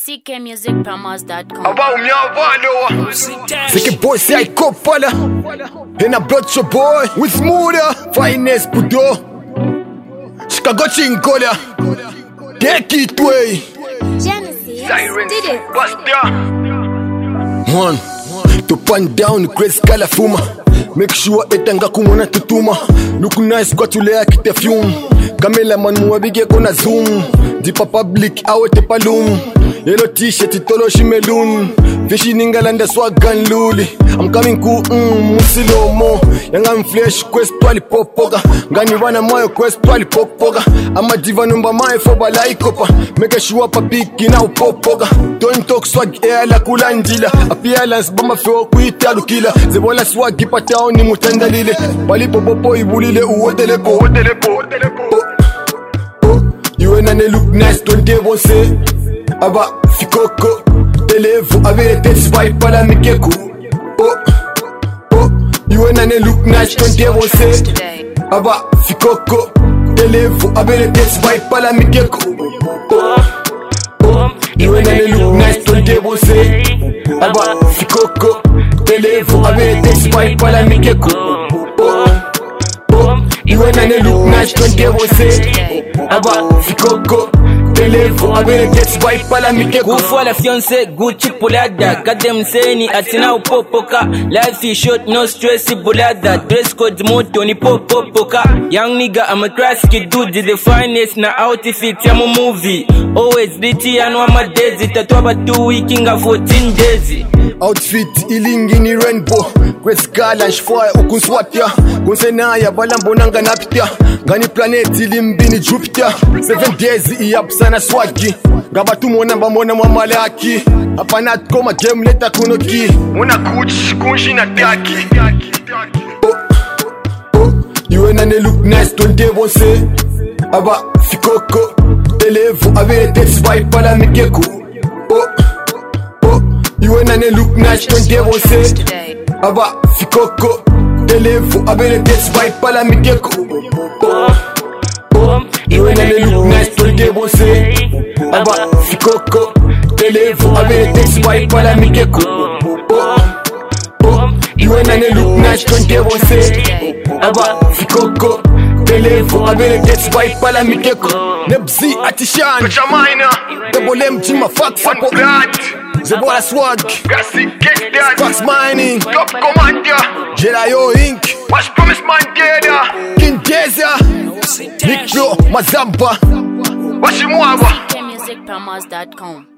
ckmusicpromos.com. C'est que boy c'est Coppola and I brought your boy with Muda Finest Budo Chicago Chinkola Take it way Genesis Sirens, did it. Buster. One to pan down Chris Calafuma. Make sure etanga kumona tutuma. Look nice kwa tulea kitefyum. Kamela man muabige kona zoom. Dipa public awete palum. Yellow t-shirt itolo shimelun. Fishy ningalanda swagan luli. I'm coming cool musilomo. Yanga flesh quest twali popoga. Ngani wana moyo quest twali popoga. Ama diva numba mae foba laikopa. Make sure papiki na upopoga. Don't talk swag air la kulandila. Appearance bamba feo kuita lukila. Zebola swag ipata ni mutandalile. Bali popopo ibulile uwotelepo. You and I look nice, don't they won't say Aba fikoko Televo avec les swipe pas la mikeko. You and I look nice, don't they won't say Aba fikoko Televo avec les swipe pas la mikeko. You and I look nice, don't they won't say Aba fikoko Televo avec les swipe pas la mikeko. You and I look nice, don't they won't say Aba fikoko Televo avec les swipe pas la mikeko. Good for la fiancée, good chick polada. Kadem seni atina upopoka. Life is short, no stress bolada. Dress code moto ni popoka. Young nigga, I'm a classic dude, the finest na outfit ya mu movie. Always DT and one my days. Tatuaba 2 weeks inga 14 days. Outfit ilingi ni rainbow. Grace Galash fire ukunswatya. Kunsenaya balambo nanga napitya. Gani planet ilimbini Jupiter. 7 days iyapsana swagi. Gabatu mona mbamona mwamalaki. Apanat koma game leta kunoki. Muna kuch kunji na taki. You and I look nice, don't they won't say Aba fikoko Televo avec les swipe pas la mikeko. You and I look nice, don't they won't say Aba fikoko Televo avec les swipe pas la mikeko. You and I look nice, don't they won't say Aba fikoko Televo avec les swipe pas la mikeko. You and I look nice, don't they won't say Aba fikoko Televo avec les swipe pas la mikeko. Nebzi Atishan Jamina. Double MG ma fuck sapo Zebola swag Gassi get that. Fox mining Top commander. Jelayo Inc Wash promise man together. King Deza Nick Bro Mazamba Wash him over. ckmusicpromos.com.